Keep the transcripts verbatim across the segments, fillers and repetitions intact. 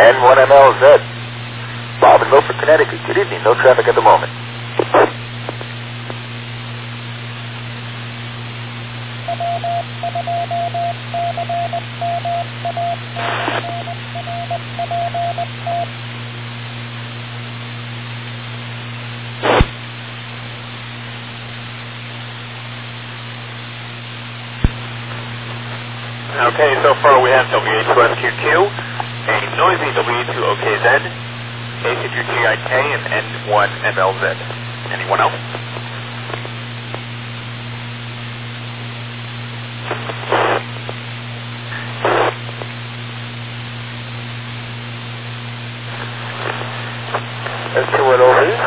N one M L Z. Bob in Milford, Connecticut. Good evening. No traffic at the moment. Okay, so far we have W A two S Q Q, a noisy W A two O K Z, A C two G I K, and N one M L Z. Anyone else? S Q one O V.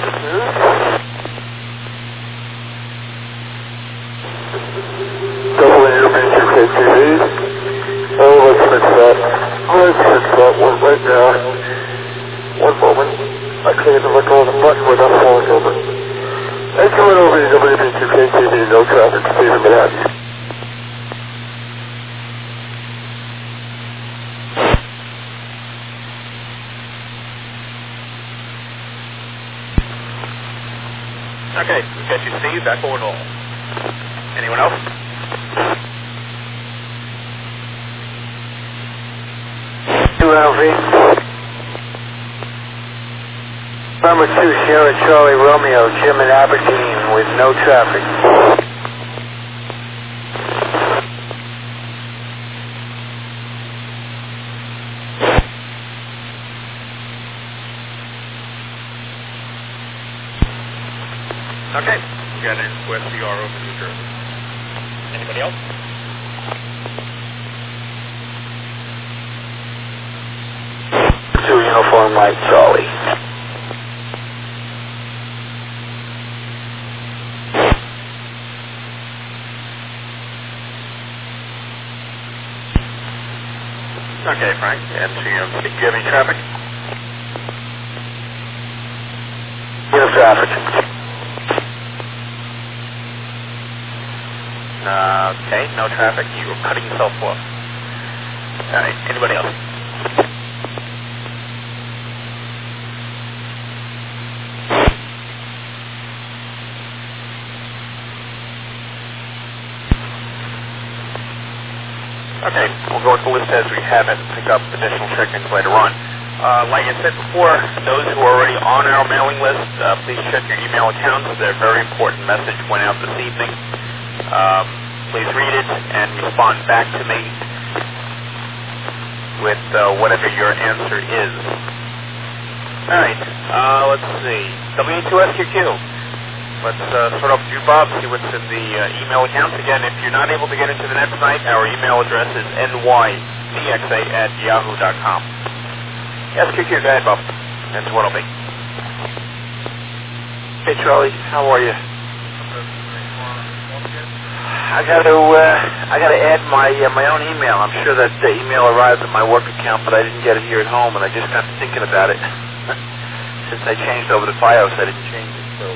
Double A W two K T V. Oh, let's fix that. Let's fix that one right now. One moment. I can't even let go of the button without falling over. S Q one O V, W B two K T V, no traffic, Stephen Manhattan. Okay, we got you, Steve. Back on all. Anyone else? two L V. Number two, Sierra Charlie Romeo, Jim in Aberdeen with no traffic. Okay, we got an West C R over New Jersey. Anybody else? Two Uniform Mike Charlie. Okay, Frank. And so, you know, do you have any traffic? No traffic. Uh, okay, no traffic. You were cutting yourself off. All right, anybody else? Okay, we'll go with the list as we have it and pick up additional check-ins later on. Uh, like I said before, those who are already on our mailing list, uh, please check your email accounts. Their very important message went out this evening. Um, please read it and respond back to me with uh, whatever your answer is. All right, uh, let's see. W A two S Q Q. Let's uh, start off with you, Bob, see what's in the uh, email accounts. Again, if you're not able to get into the net tonight, our email address is N Y C X A at yahoo dot com. S Q Q, go ahead, Bob. That's what it'll be. Hey, Charlie, how are you? I got to uh, I got to add my uh, my own email. I'm sure that the email arrived at my work account, but I didn't get it here at home, and I just got to thinking about it. Since I changed over to FiOS, I didn't change it, so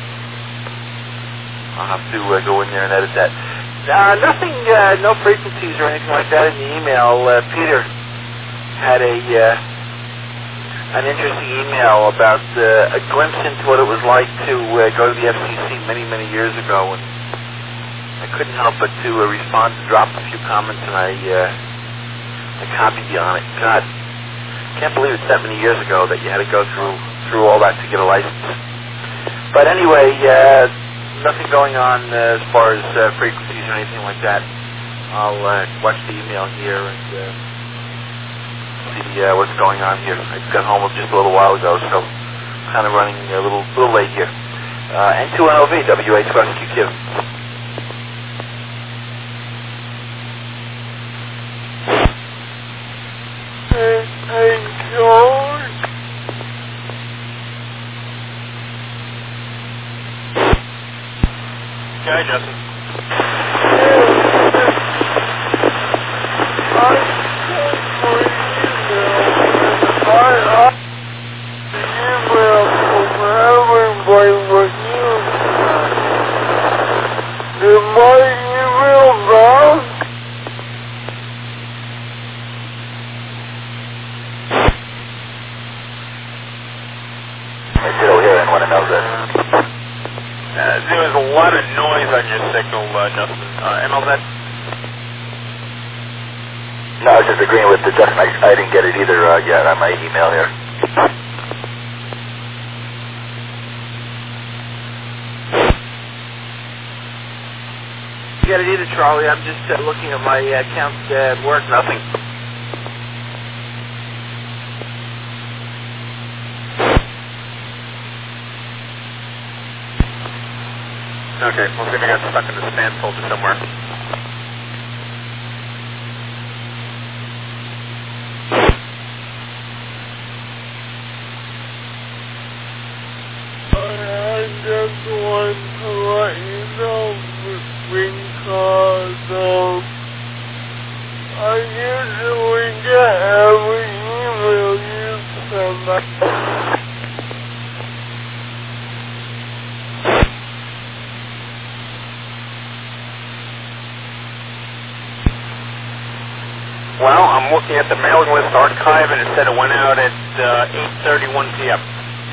uh, I'll have to uh, go in there and edit that. Uh, nothing, uh, no frequencies or anything like that in the email. Uh, Peter had a uh, an interesting email about uh, a glimpse into what it was like to uh, go to the F C C many, many years ago, and I couldn't help but to uh, respond and drop a few comments, and I uh, I copied you on it. God, can't believe it's that many years ago that you had to go through through all that to get a license. But anyway, uh, nothing going on uh, as far as uh, frequencies or anything like that. I'll uh, watch the email here and uh, see uh, what's going on here. I got home just a little while ago, so kind of running a little little late here. Uh, N two N O V, W A two S Q Q. Hey, hey, George. Go ahead, Justin. I sent my email, and I asked the email from everybody but you. Did my email bounce? on M L Z. Uh, there was a lot of noise on your signal, uh, Justin. Uh, M L Z? No, I was just agreeing with the Justin. I, I didn't get it either uh, yet on my email here. You got it either, Charlie. I'm just uh, looking at my uh, account uh, at work. Nothing. Okay, we'll see if I got stuck in the spam folder somewhere. I just want to let you know because um, I usually get every email you send out. Well, I'm looking at the mailing list archive, and it said it went out at uh, eight thirty-one p m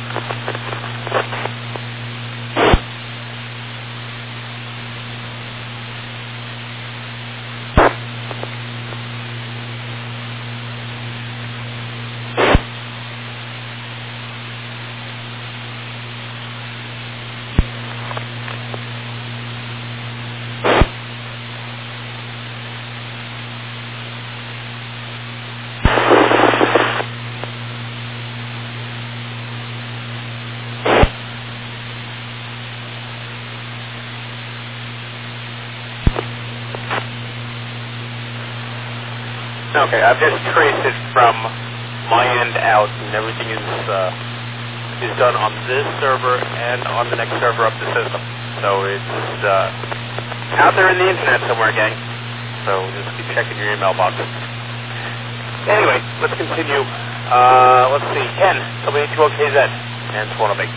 Okay, I've just traced it from my end out, and everything is uh, is done on this server and on the next server up the system. So it's uh, out there in the internet somewhere, gang. So just keep checking your email box. Anyway, let's continue. Uh, let's see, Ken, W two O K Z, and Swanabig.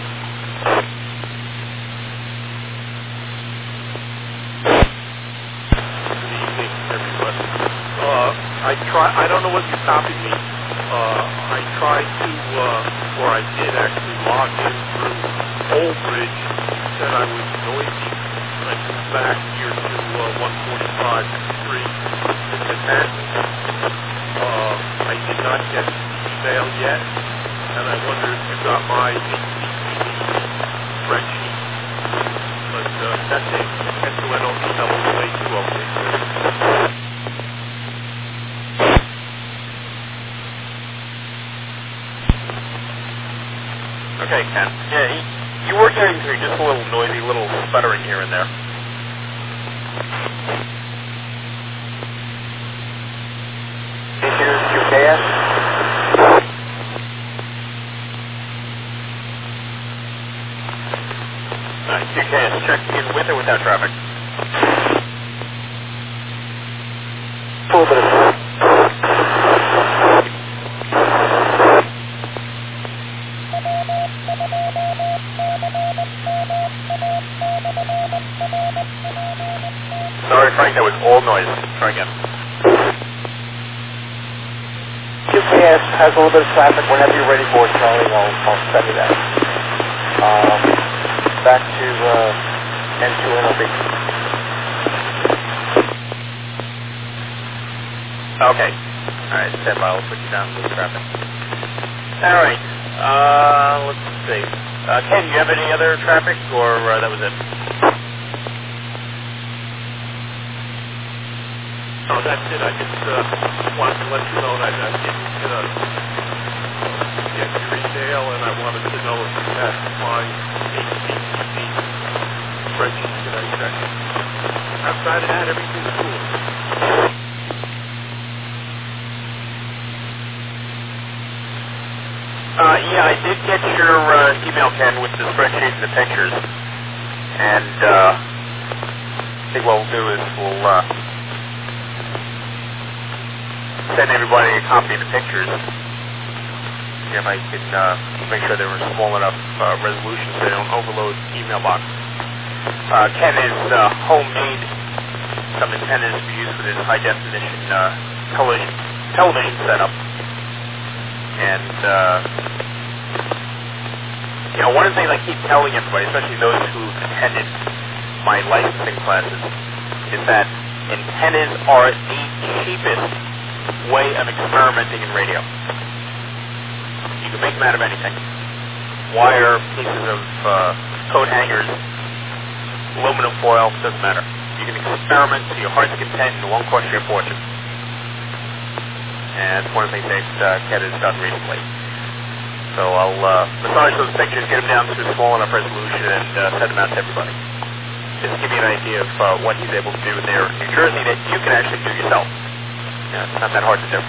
I try. I don't know what you copied me. Uh, I tried to, uh, or I did actually log in through Old Bridge. Said I was noisy. I moved back here to uh, one forty-five three in Manhattan. Uh, I did not get the email yet, and I wonder if you got my H T T P spreadsheet. But uh, that's it. S O N O E W A two O K. Okay, Ken. Yeah, he, you were getting through, just a little noisy, little sputtering here and there. Issues Q K S? Alright, Q K S checking in with or without traffic? Full bit of Sorry, Frank, that was all noise. Try again. Q K S has a little bit of traffic. Whenever you're ready for it, Charlie, I'll, I'll send you that. Um, back to uh, N two N O B. Okay. Alright, stand by. I'll put you down with traffic. Alright. Uh, let's see. Uh, Ken, you have any other traffic, or uh, that was it? No, that's it. I just uh, wanted to let you know that I didn't get, a, get your email, and I wanted to know if you had my H T T P spreadsheet that I checked. Outside of that, everything's cool. Uh, yeah, I did get your uh, email, Ken, with the spreadsheet and the pictures. And uh, I think what we'll do is we'll uh, send everybody a copy of the pictures. See if I can uh, make sure they were small enough uh, resolution so they don't overload the email box. Uh, Ken has uh, homemade some antennas to be used with his high definition uh, television, television setup. And uh, you know, one of the things I keep telling everybody, especially those who attended my licensing classes, is that antennas are the cheapest way of experimenting in radio. You can make them out of anything. Wire, pieces of uh, coat hangers, aluminum foil, doesn't matter. You can experiment to your heart's content and it won't cost you a fortune. And it's one of the things that uh, Ken has done recently. So I'll uh, massage those pictures, get them down to a small enough resolution, and uh, send them out to everybody. Just to give you an idea of uh, what he's able to do there in New Jersey that you can actually do yourself. Yeah, it's not that hard to do.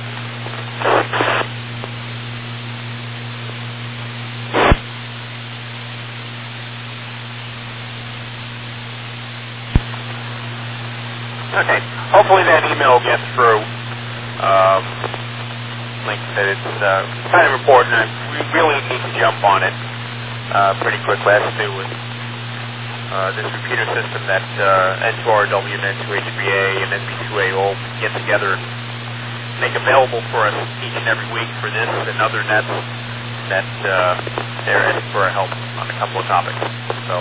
Okay, hopefully that email gets through. Um, like I said, it's uh, kind of important. I, we really need to jump on it uh, pretty quickly. It has to do with uh, this repeater system that uh, N two R W and N two H B A and N B two A all get together and make available for us each and every week for this and other nets that uh, they're asking for our help on a couple of topics. So,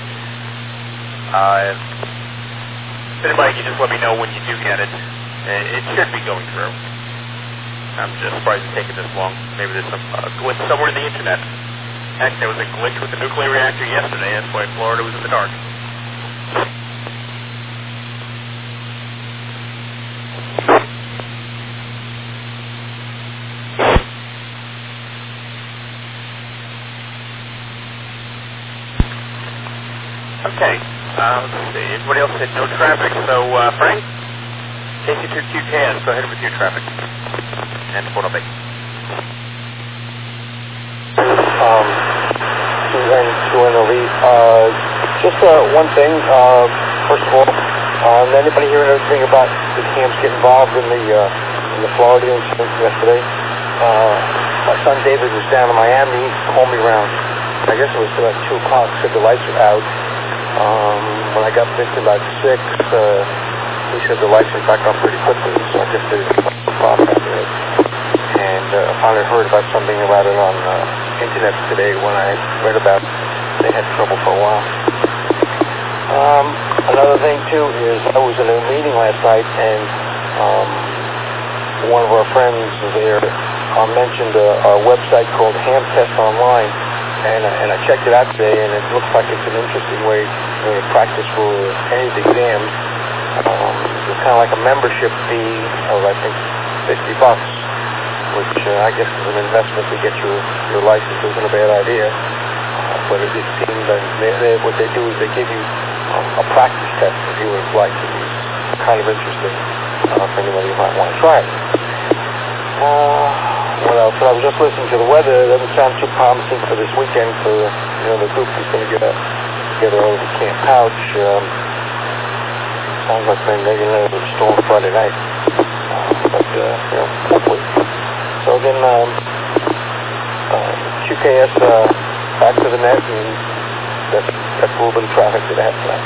uh, if anybody can just let me know when you do get it. It should be going through. I'm just surprised it's taken this long. Maybe there's some uh, glitch somewhere in the internet. Heck, there was a glitch with the nuclear reactor yesterday. That's why Florida was in the dark. Okay. Uh, let's see. Everybody else said no traffic. So, uh, Frank? K C two Q K S, go ahead with your traffic. And photo base. Um, Suzanne Suenoli. Uh, just uh, one thing. Uh, first of all, um, anybody hear anything about the camps getting involved in the uh, in the Florida incident yesterday? Uh, my son David was down in Miami. He called me around. I guess it was about two o'clock. Said the lights were out. Um, when I got back about six. Uh, He said the lights went back on pretty quickly, so I just did it after it. And uh, I finally heard about something about it on the uh, internet today when I read about they had trouble for a while. Um, another thing, too, is I was in a meeting last night, and um, one of our friends there uh, mentioned a, a website called Ham Test Online, and, uh, and I checked it out today, and it looks like it's an interesting way to practice for any of the exams. Um, it's kind of like a membership fee of, I think, fifty bucks, which uh, I guess is an investment to get your, your license. Isn't a bad idea. Uh, but it, it seems that they, they, what they do is they give you um, a practice test if you would like. It's kind of interesting uh, for anybody who might want to try it. Uh, what else? I was just listening to the weather. It doesn't sound too promising for this weekend for, you know, the group who's going to get a, together over to Camp Pouch. Um, Sounds like they're going to have a storm Friday night. Uh, but, uh, you know, hopefully. So again, um, uh, Q K S uh, back to the net, and that's, that's a little bit of traffic that I have tonight.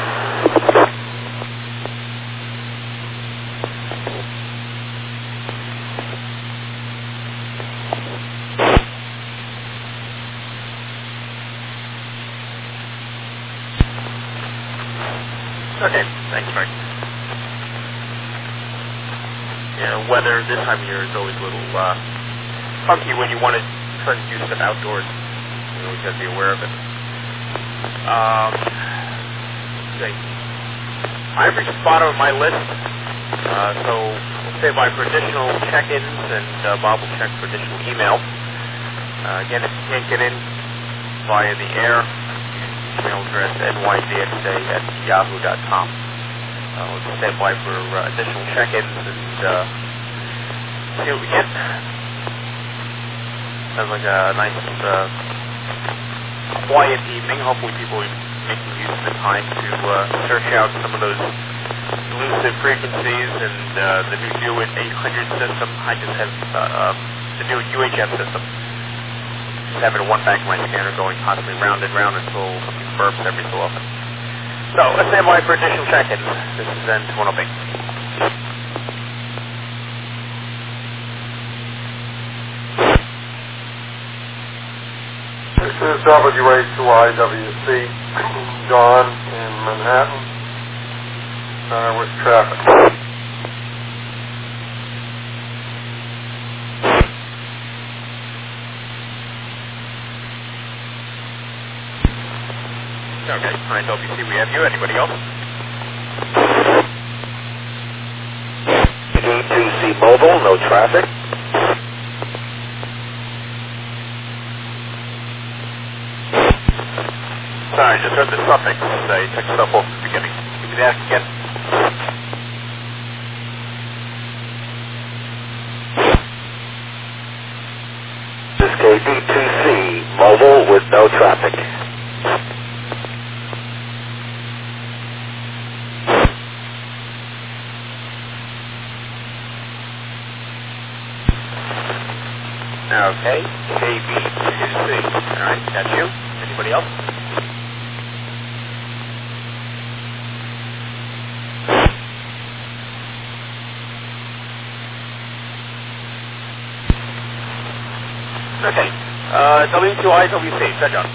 Okay, thanks, Frank. Yeah, weather this time of year is always a little uh, funky when you want to try to do stuff outdoors. You always got to be aware of it. Um, let's see. I've reached the bottom of my list, uh, so we'll stay by for additional check-ins, and uh, Bob will check for additional email. Uh, again, if you can't get in via the air, email address n y d x a at yahoo dot com. Uh, we'll stand by for uh, additional check-ins and uh, see what we get. Sounds like a nice, uh, quiet evening. Hopefully people are making use of the time to uh, search out some of those elusive frequencies and uh, the new DeWitt eight hundred system. I just have uh, um, the new U H F system. Just having a one-back my scanner going constantly round and round until something burps every so often. So let's stand by for additional check-ins. This is N two one oh B. This is is W A two I W C, John in Manhattan, uh, with traffic. Okay, nine W C, we have you. Anybody else? D two C Mobile, no traffic. Sorry, I just heard the suffix. I took stuff off at the beginning. Give me that again. This is K D two C Mobile with no traffic. Okay, K B two C. All right, that's you. Anybody else? Okay, uh, W two I W C, check out.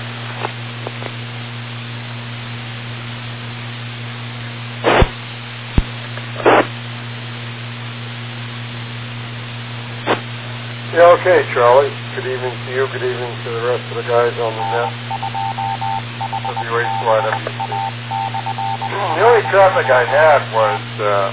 Yeah, okay, Charlie. Good evening to you. Good evening to the rest of the guys on the net. W A two I W C. The only traffic I had was uh,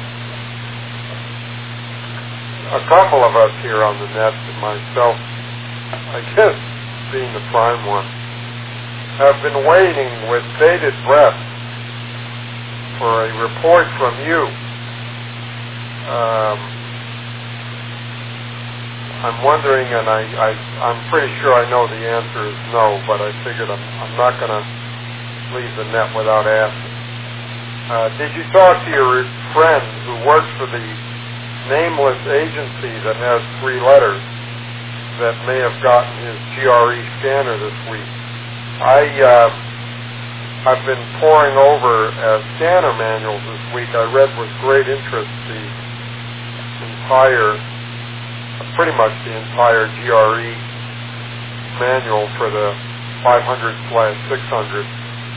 a couple of us here on the net, and myself, I guess, being the prime one, have been waiting with bated breath for a report from you. Um, I'm wondering, and I, I, I'm pretty sure I know the answer is no, but I figured I'm, I'm not going to leave the net without asking. Uh, did you talk to your friend who works for the nameless agency that has three letters that may have gotten his G R E scanner this week? I, uh, I've been poring over uh, scanner manuals this week. I read with great interest the entire pretty much the entire G R E manual for the five hundred slash six hundred.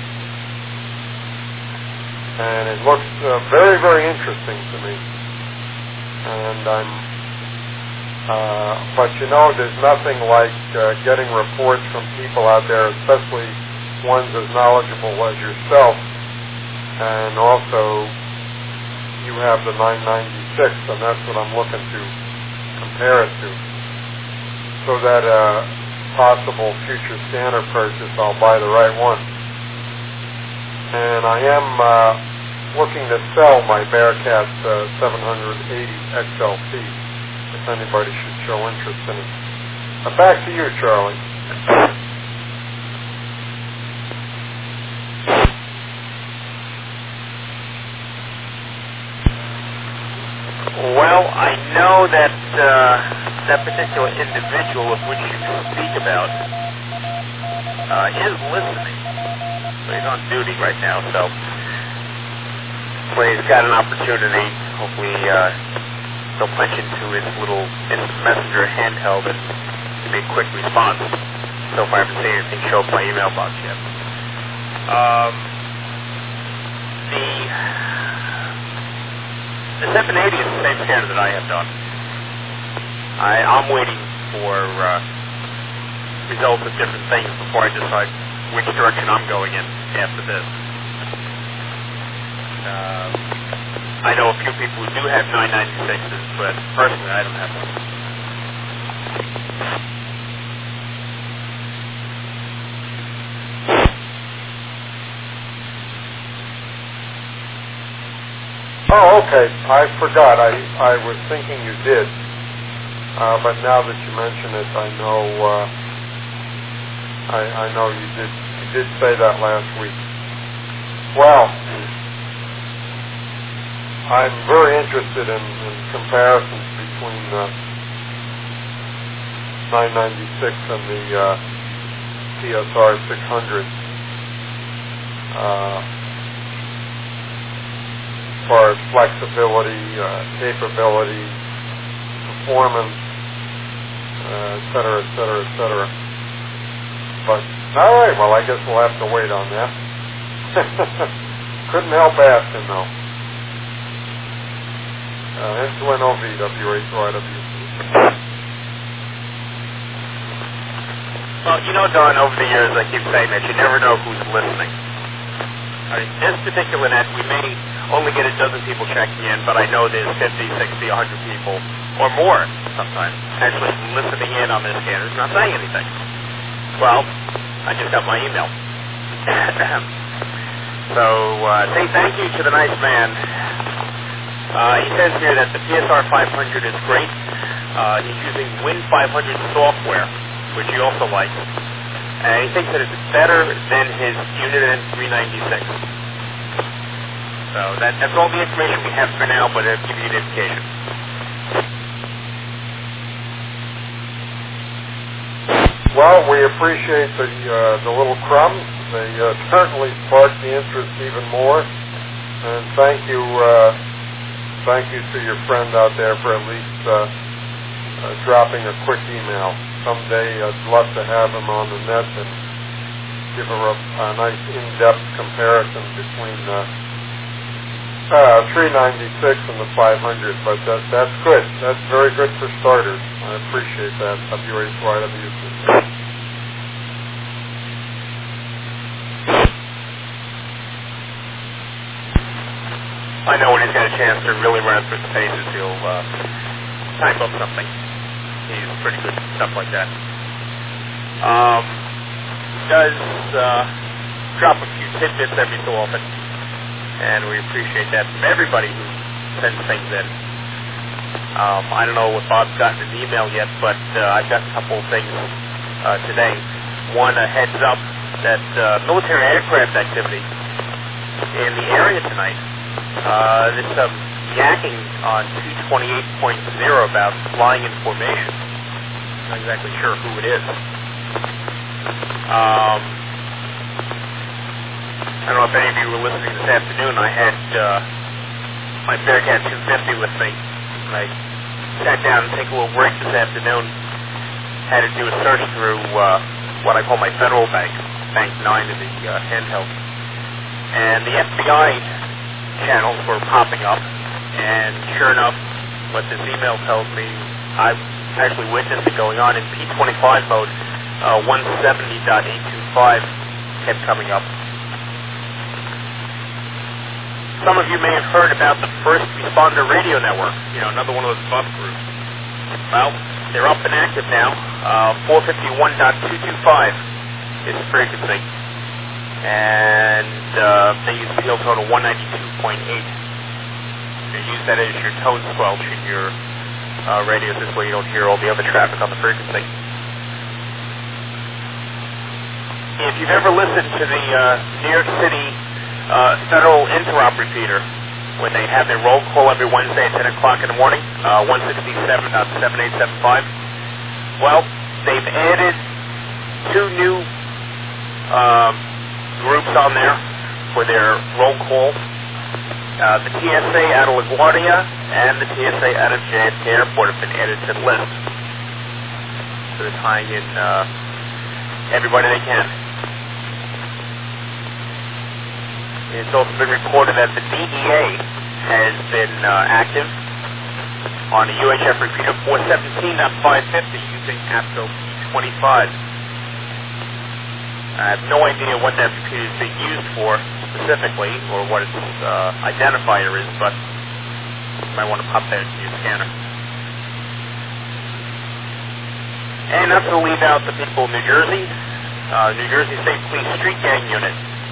And it looks uh, very, very interesting to me. And I'm, uh, but you know, there's nothing like uh, getting reports from people out there, especially ones as knowledgeable as yourself. And also, you have the nine ninety-six, and that's what I'm looking to compare it to, so that a uh, possible future scanner purchase, I'll buy the right one. And I am uh, looking to sell my Bearcat uh, seven eighty X L T, if anybody should show interest in it. Uh, back to you, Charlie. Well, I know that uh, that particular individual of which you speak about uh, is listening. So he's on duty right now, so when he's got an opportunity, hopefully uh, he'll punch into his little instant messenger handheld and give me a quick response. So far I haven't seen anything show up my email box yet. Um, the... The seven eighty is the same scanner that I have done. I, I'm waiting for uh, results of different things before I decide which direction I'm going in after this. Uh, I know a few people who do have nine ninety-sixes, but personally I don't have one. Oh, okay. I forgot. I, I was thinking you did. Uh, but now that you mention it, I know uh, I, I know you did you did say that last week. Well, I'm very interested in, in comparisons between the nine ninety-six and the uh, T S R six hundred. Uh, as far as flexibility, uh, capability, performance, uh, et cetera, et cetera, et cetera. but all right. Well, I guess we'll have to wait on that. Couldn't help asking though. Uh, N two N O V, W H Y W C. Well, you know, Don, over the years, I keep saying that you never know who's listening. I mean, this particular net, we may only get a dozen people checking in, but I know there's fifty, sixty, one hundred people, or more sometimes, actually listening in on this scanners, not saying anything. Well, I just got my email. So, uh, say thank you to the nice man. Uh, he says here that the P S R five hundred is great. Uh, he's using Win five hundred software, which he also likes. And he thinks that it's better than his Uniden three ninety-six. So that, that's all the information we have for now, but it'll give you an indication. Well, we appreciate the uh, the little crumbs. They uh, certainly sparked the interest even more. And thank you, uh, thank you to your friend out there for at least uh, uh, dropping a quick email. Someday I'd love to have him on the net and give her a, a nice in-depth comparison between the uh, three ninety-six and the five hundred. But that, that's good. That's very good for starters. I appreciate that, W H Y W C. I know when he's got a chance to really run through the pages, he'll uh, type up something. He's pretty good at stuff like that. Um, does uh, drop a few tidbits every so often, and we appreciate that from everybody who sends things in. Um, I don't know if Bob's gotten an email yet, but uh, I've got a couple of things uh, today. One, a heads up that uh, military aircraft activity in the area tonight. Uh, there's some yakking on two twenty-eight point oh about flying in formation. Not exactly sure who it is. Um, I don't know if any of you were listening this afternoon. I had uh, my Bearcat two fifty with me. I sat down and take a little break this afternoon. Had to do a search through uh, what I call my federal bank, Bank nine in the uh, handheld. And the F B I channels were popping up, and sure enough, what this email tells me, I actually witnessed it going on in P twenty-five mode. uh, one seventy dot eight two five kept coming up. Some of you may have heard about the First Responder Radio Network, you know, another one of those buff groups. Well, they're up and active now. uh, four fifty-one dot two two five is the frequency. And uh, they use field tone of one ninety-two point eight. You use that as your tone squelch in your uh, radios. This way you don't hear all the other traffic on the frequency. If you've ever listened to the uh, New York City uh, Federal Interop repeater, when they have their roll call every Wednesday at ten o'clock in the morning, uh, one sixty-seven dot seven eight seven five, well, they've added two new um, groups on there for their roll call. Uh, the T S A out of LaGuardia and the T S A out of J F K Airport have been added to the list. So they're tying in uh, everybody they can. It's also been reported that the D E A has been uh, active on the U H F repeater four seventeen dot five fifty using APCO P twenty-five. I have no idea what that repeater is being used for specifically, or what its uh, identifier is, but you might want to pop that into your scanner. And not to leave out the people of New Jersey, uh, New Jersey State Police Street Gang Unit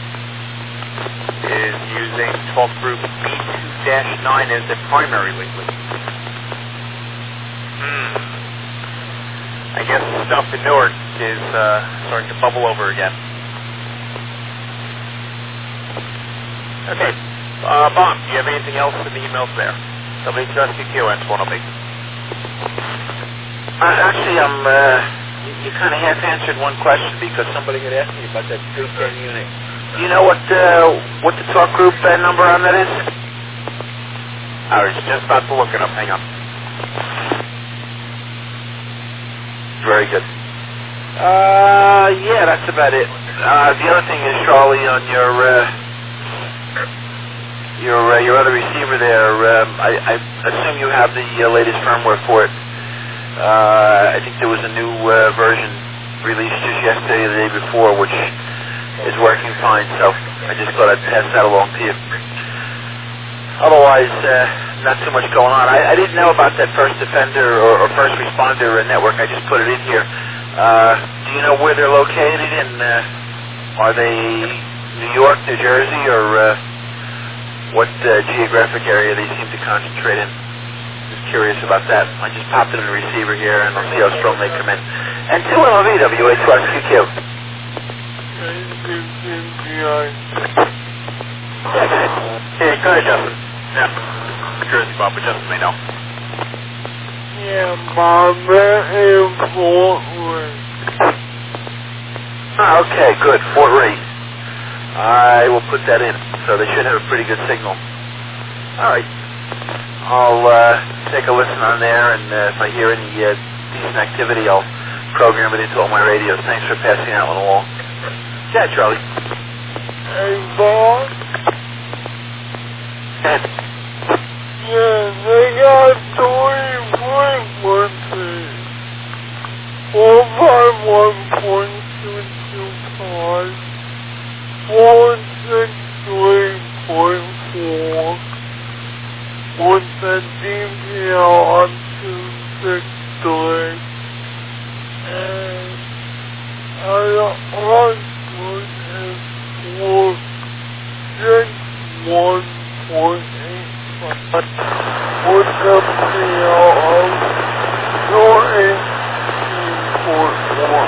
is using talk group B two dash nine as their primary lately. Hmm. I guess the stuff in Newark is uh, starting to bubble over again. Okay. Uh, Bob, do you have anything else in the emails there? W H S Q Q, N two N O V. Uh, actually, I'm, uh, you, you kind of half-answered one question because somebody had asked me about that three ten unit. Do you know what, uh, what the talk group uh, number on that is? I was just about to look it up. Hang on. Very good. Uh, yeah, that's about it. Uh, the other thing is, Charlie, on your uh, your uh, your other receiver there, um, I, I assume you have the uh, latest firmware for it. Uh, I think there was a new uh, version released just yesterday or the day before, which is working fine, so I just thought I'd pass that along to you. Otherwise, uh, not too much going on. I, I didn't know about that first defender or, or first responder network. I just put it in here. Uh, do you know where they're located, and uh, are they New York, New Jersey, or uh, what uh, geographic area they seem to concentrate in? Just curious about that. I just popped it in the receiver here, and I'll see how strong they come in. And two L V W A two S Q Q. Yeah, go ahead. Hey, go ahead, Justin. Yeah, New Jersey, Bob, but Justin may know. Yeah, Bob, that is Fort Ray. Ah, okay, good. Fort Ray. I will put that in, so they should have a pretty good signal. All right. I'll uh, take a listen on there, and uh, if I hear any uh, decent activity, I'll program it into all my radios. Thanks for passing that one along. Yeah, Charlie. Hey, Bob? Go ahead. Yeah, they got three frequencies. four five one point two two five, four six three point four, with the D P L on two six three, and our output is four six one point eight five, with the P L of two eighteen point one.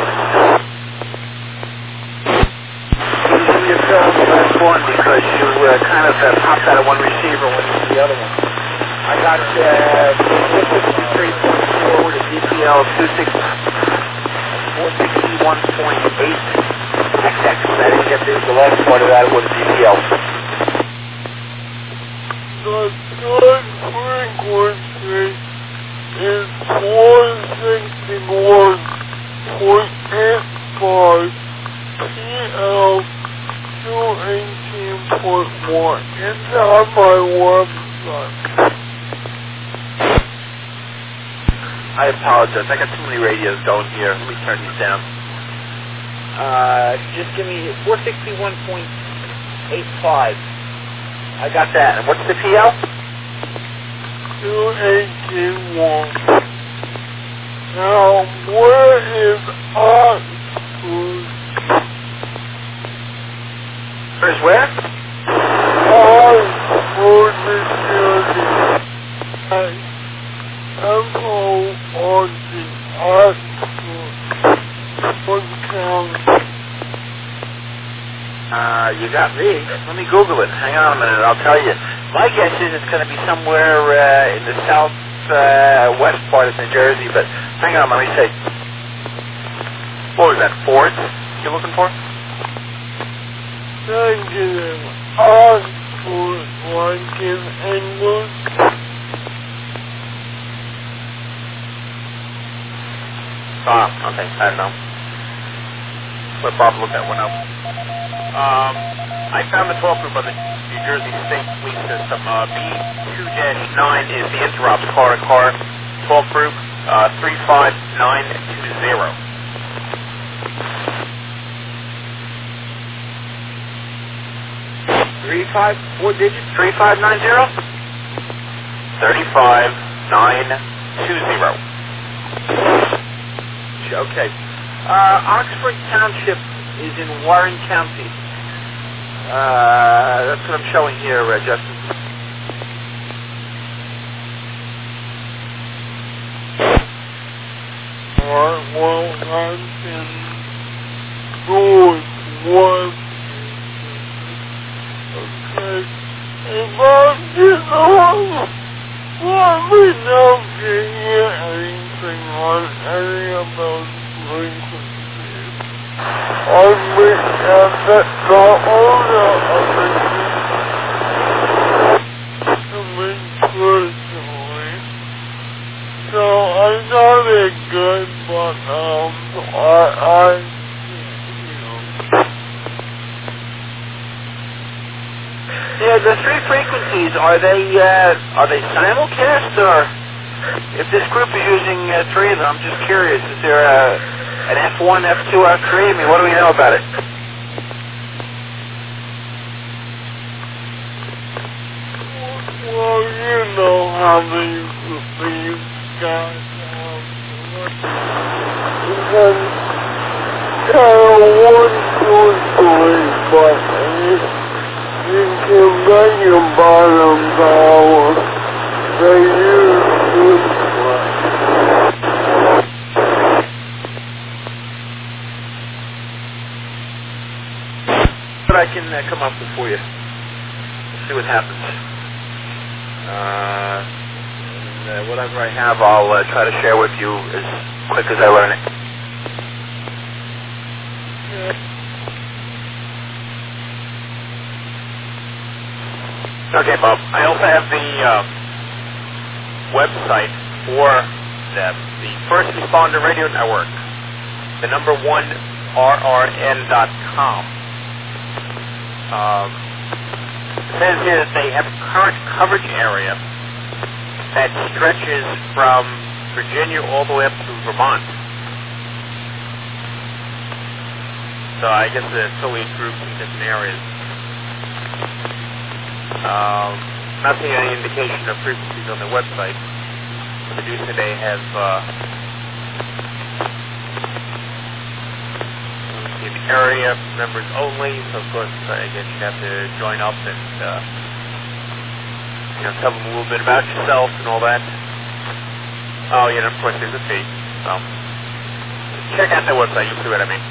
You found the last one because you uh, kind of uh, popped out of one receiver when you did the other one. I got uh, four sixty-three point four with a D P L of two sixty, four sixty-one point eight X X. I didn't get the, the last part of that with a D P L. The third frequency is four sixty-one point eight five P L two eighteen point one. It's on my website. I apologize. I got too many radios going here. Let me turn these down. Uh, just give me four sixty-one point eight five. I got that. And what's the P L? two eighteen one. Now, where is Oxford? Where's where? Oxford, New Jersey. M O R G, Oxford. What county? Uh, you got me. Let me Google it. Hang on a minute. I'll tell you. My guess is it's going to be somewhere uh, in the south uh, west part of New Jersey, but hang on. Let me see. What was that? Ford you're looking for? Thank you. Oxford, like in England. Ah, okay. I don't know. Let Bob look that one up. Um, I found the talk group on the New Jersey State Police System. Uh, B two dash nine is the interops car-to-car talk group. Uh, three five nine two zero. Three five, four digits? Three five nine zero? Thirty-five nine two zero. Okay. Uh, Oxford Township is in Warren County. Uh, that's what I'm showing here, uh, Justin. Alright, well, I'm in Northwest. Okay. If I get on, let me know if you hear anything on any of those frequencies. I wish that the owner of the to me personally. So I got a goodbye. but um, I, I, you know. Yeah, the three frequencies, are they uh, are they simulcast, or if this group is using uh, three of them, I'm just curious, is there a, an F one, F two, F three? I mean, what do we know about it? Well, you know how these, these guys have one kind of one, two, three, but you, you can bet your bottom dollar they use this one. But I can uh, come up with for you. See what happens. Uh, and, uh, whatever I have, I'll uh, try to share with you as quick as I learn it. Okay, Bob. I also have the uh, website for them, the First Responder Radio Network, the number one R R N dot com. Um, it says here that they have a current coverage area that stretches from Virginia all the way up to Vermont. So I guess they're affiliate groups in different areas. Um, not seeing any indication of frequencies on their website. They do say they have uh, the area members only, so of course I guess you have to join up and uh, you know, tell them a little bit about yourself and all that. Oh yeah, and of course there's a fee. So check out their website, you'll see what I mean.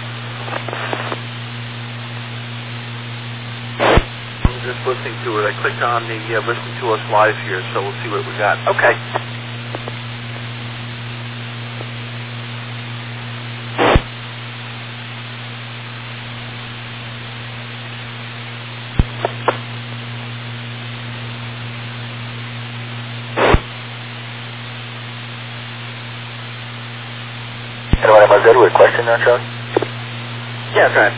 I'm just listening to it. I clicked on the uh, listen to us live here, so we'll see what we got. Okay. Anyone am I good with a question now, Charlie? Yeah, go ahead.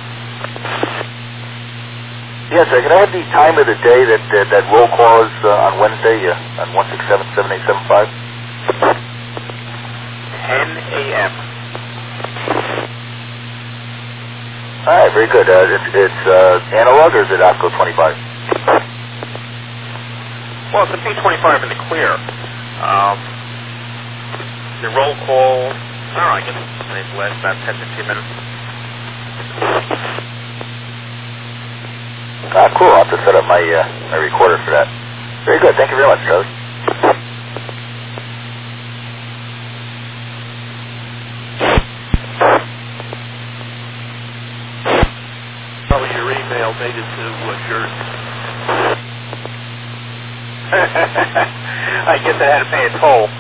Yes, sir. Can I have the time of the day that uh, that roll call is uh, on Wednesday uh, on one six seven, seven eight seven five? ten a.m. All right, very good. Uh, it's it's uh, analog or is it OPCO twenty-five? Well, it's a P twenty-five in the clear. Um, the roll call, I don't know, I guess it lasts about ten to fifteen minutes. Ah, cool. I'll have to set up my uh, my recorder for that. Very good. Thank you very much, Charlie. Probably your email made it to uh, Jersey. I guess I had to pay a toll.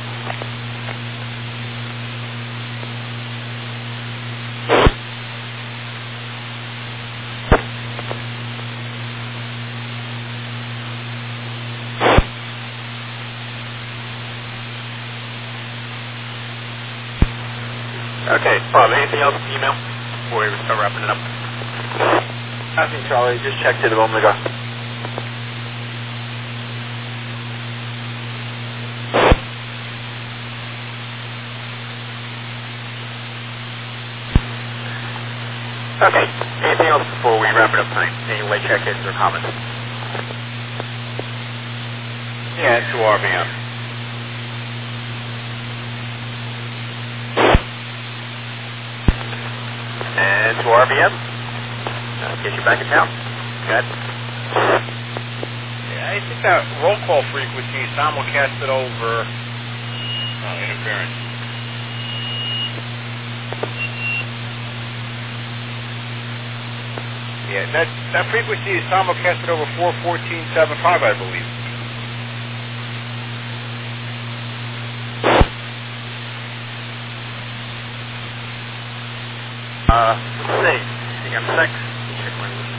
Okay, Bob, anything else in the email before we start wrapping it up? Nothing, Charlie. Just checked it a moment ago. Okay, anything else before we wrap it up tonight? Any late check-ins or comments? Yeah, it's to R B M. And to R B M. Uh, get you back in town. Good. Yeah, I think that roll call frequency simulcasted over oh, interference. Yeah, that that frequency is simulcasted over four fourteen seven five, I believe. Uh, let's see. I think I'm six. Check my list.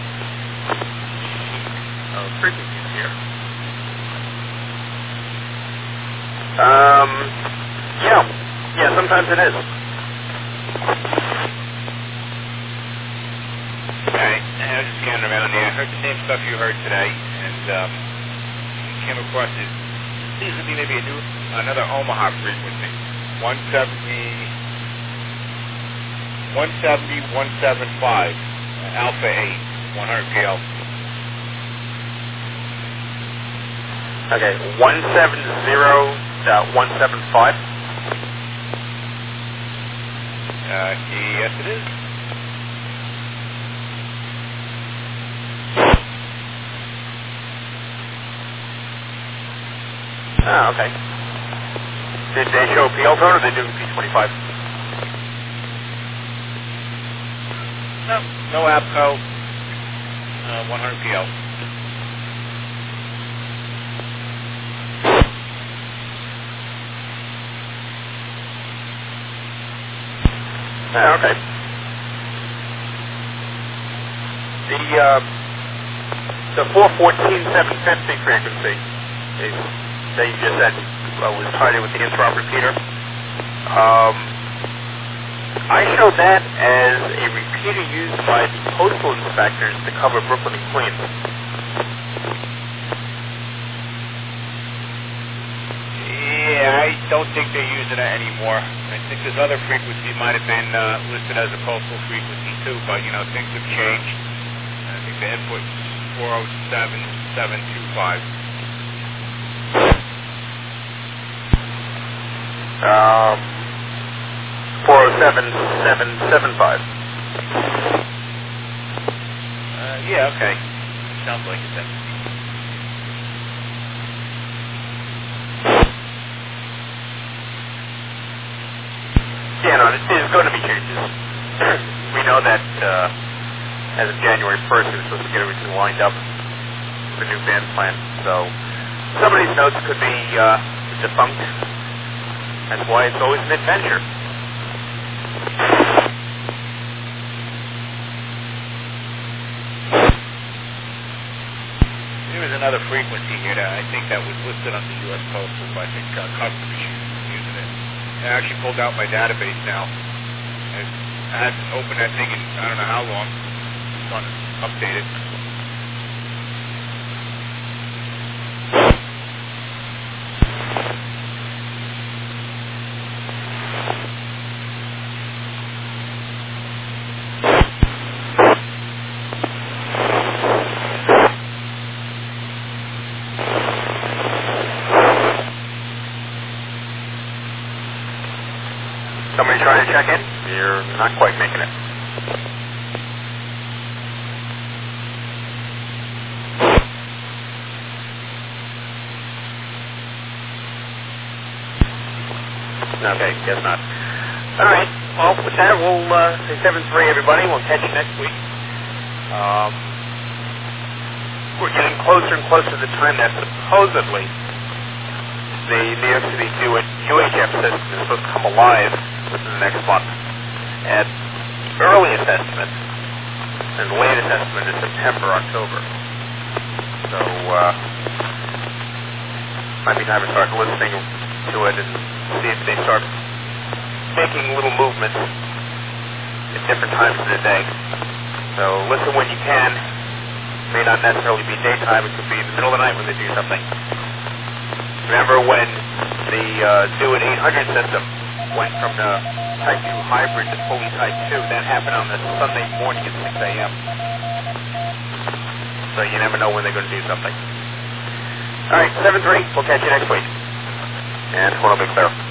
Oh, frequencies here. Um, yeah. Yeah, sometimes it is. Okay, I was just scanning around there. I heard the same stuff you heard today, and um, came across it. Seems to be maybe a new, another Omaha frequency. one seventy, one seventy, one seventy-five, uh, Alpha eight, one hundred K L. Okay, one seventy dot one seven five. Uh, yes, it is. Ah, okay. Did they show P L tone or did they do P twenty-five? No, no APCO, uh, one hundred P L. Ah, okay. The uh, the four fourteen seven fifty frequency is, that you just said uh, was targeted with the interrupt repeater. Um, I show that as a repeater used by the postal inspectors to cover Brooklyn and Queens. Yeah, I don't think they're using it anymore. I think this other frequency might have been uh, listed as a postal frequency too, but you know, things have changed. I think the input is four oh seven seven two five. Um, four oh seven seven seven five. Uh, yeah, okay. Sounds like it then. Yeah, no, there's going to be changes. We know that uh, as of January first, we were supposed to get everything lined up for the new band plan. So some of these notes could be uh, defunct. That's why it's always an adventure. There was another frequency here that I think that was listed on the U S Postal, but I think uh, customers using it. I actually pulled out my database now. I haven't opened that thing in I don't know how long. It's on updated. Somebody trying to check in? You're not quite making it. Okay, guess not. All right. Well, with that, we'll uh, say seven three, everybody. We'll catch you next week. Um, we're getting closer and closer to the time that supposedly the New York City U H F system is supposed to come alive within the next month. At earliest estimate, and the latest estimate is September, October. So, uh, might be time to start listening to it and see if they start making little movements at different times of the day. So, listen when you can. It may not necessarily be daytime, it could be in the middle of the night when they do something. Remember when the uh, Do It eight hundred system went from the Type two hybrid to fully Type two? That happened on the Sunday morning at six a m So you never know when they're going to do something. All right, seven three. We'll catch you next week. And hold on, be clear.